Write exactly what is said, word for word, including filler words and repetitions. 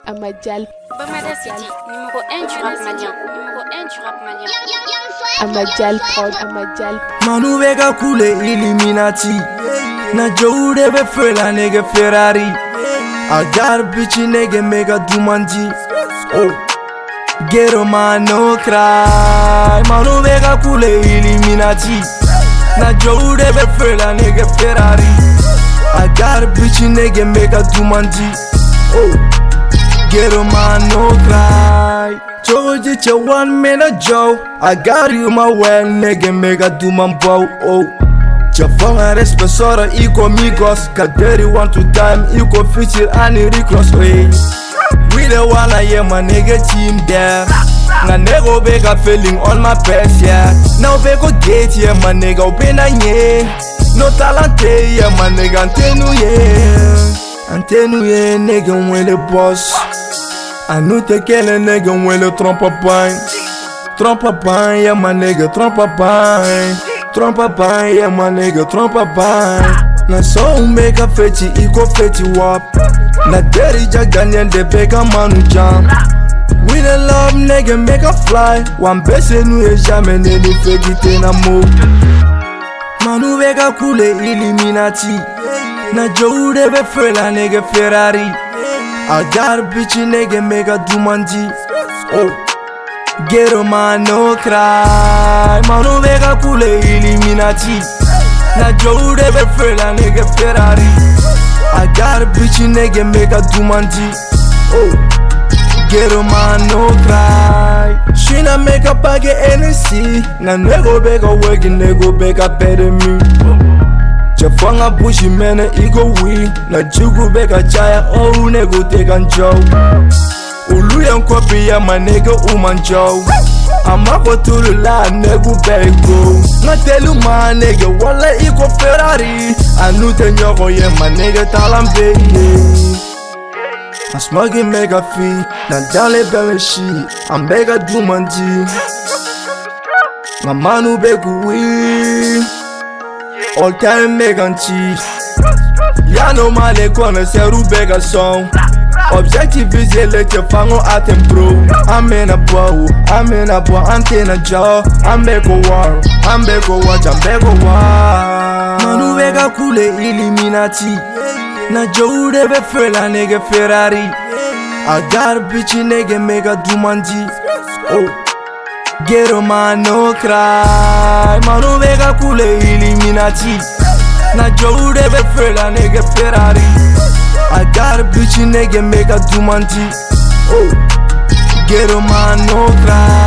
Amadjal. Bamada City, numéro un du rap malien. Numéro un du rap malien. Amadjal prod, Amadjal. Manu bega coule Illuminati. Na Joe be fela nigga Ferrari. I got a bitch nigga mega dumanji. Oh, get on my no cry. Manu bega coule Illuminati. Na Joe be fela nigga Ferrari. I got a bitch nigga mega dumanji. Oh, get on my no cry. Told you you one minute Joe. I got you my well nigga mega do my bow. Oh, Jafanga responsora iko migos. Kaderi one to time iko feature ani recross way. We the one I am my nigga team there. Na nego bega feeling on my best yeah. Now bego gate yeah my nigga open a yeah. No talent yeah my nigga antenu yeah. Antenu yeah nigga when the boss. I know te quelle nigga when le trompe pain. Trompe pain, yeah my nigga, trompe pain. Trompe pain, yeah my nigga, trompe pain. Na so make a fetchy, iko fetchy wap. Na deri ja ganyan de bega manu jam. We the love nigga make a fly. One bese nou e jamais neni fegite na mou. Manu bega coule Illuminati. Na Joe de be fela nigga Ferrari. I got a bitch nigga mega dumanji. Oh, get on my no cry. Manu bega coule Illuminati. Na Joe de be fela nigga Ferrari. I got a bitch nigga mega dumanji. Oh, get on my no cry. She na make a bag of N C. Na nego bega working nego bega better me. Jafanga bushi mene ego we. Na jugu bega chaya oh nego take and joe. Ulu yang kopi ya ma nigga uman joe. Amako tulu la nego bego. Na telu ma nigga wala iko Ferrari. Anu te nyoko ye ma nigga talambe ye. I'm smoking mega fee. Na dale bebe shi. I'm mega dumanji. Ma manu begu we. All time megan cheat. Ya no male kone seru bega song. Objective is a let your fango atem pro. I'm in a bow, I'm in a bow, antenna jaw. I'm bego war, I'm bego watch, I'm bego war. Manu bega coule Illuminati. Na Joe de be fela nigga Ferrari. I got a bitch nigga mega dumanji. Oh, get on my no cry. Manu bega coule Illuminati. Na Joe de be fela nigga Ferrari. I got a bitch nigga mega dumanji. Oh, get on my no cry.